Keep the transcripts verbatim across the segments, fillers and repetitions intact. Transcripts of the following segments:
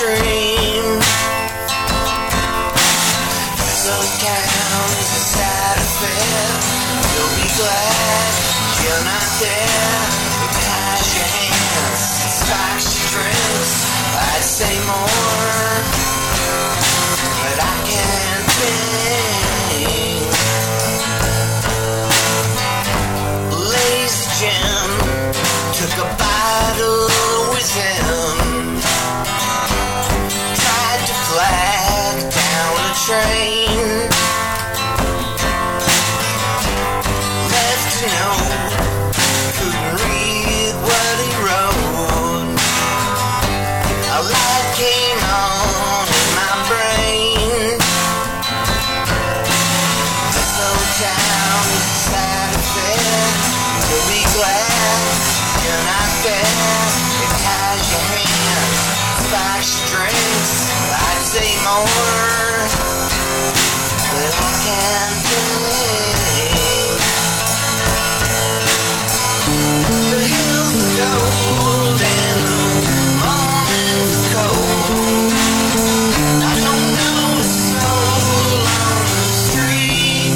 stream. Slow down is a side effect. You'll be glad you're not there. Because your hands sparks your drinks. I'd say more, but I can't think. Lazy Jim took a bottle with him. Tried to flag down a train. Left a note, couldn't read what he wrote. A light came on in my brain. The slow down is a side effect. You'll be glad you're not there. It ties your hands, sparks your drinks. I'd say more, but I can't think. The hills are gold and the morning's cold. I don't know a soul on the street.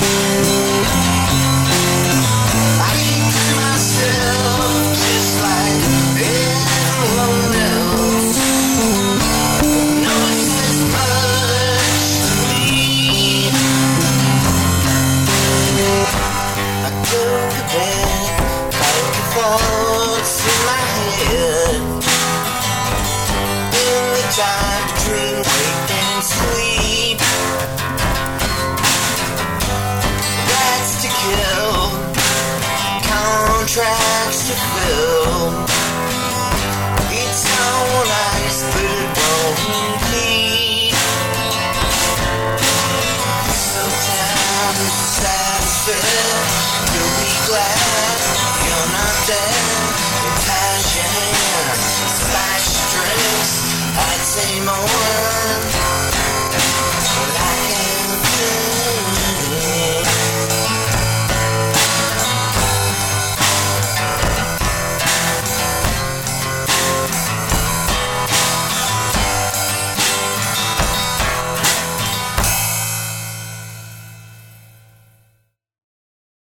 I keep to myself just like everyone else. No one says much to me. I go to bed, like the thoughts in my head. In the time between wake and sleep. Rats to kill, contracts to fill. It's on ice, but it won't keep. Sometimes it's sad fit. You'll be glad you're not there. It ties your hands, splash your drinks. I'd say more.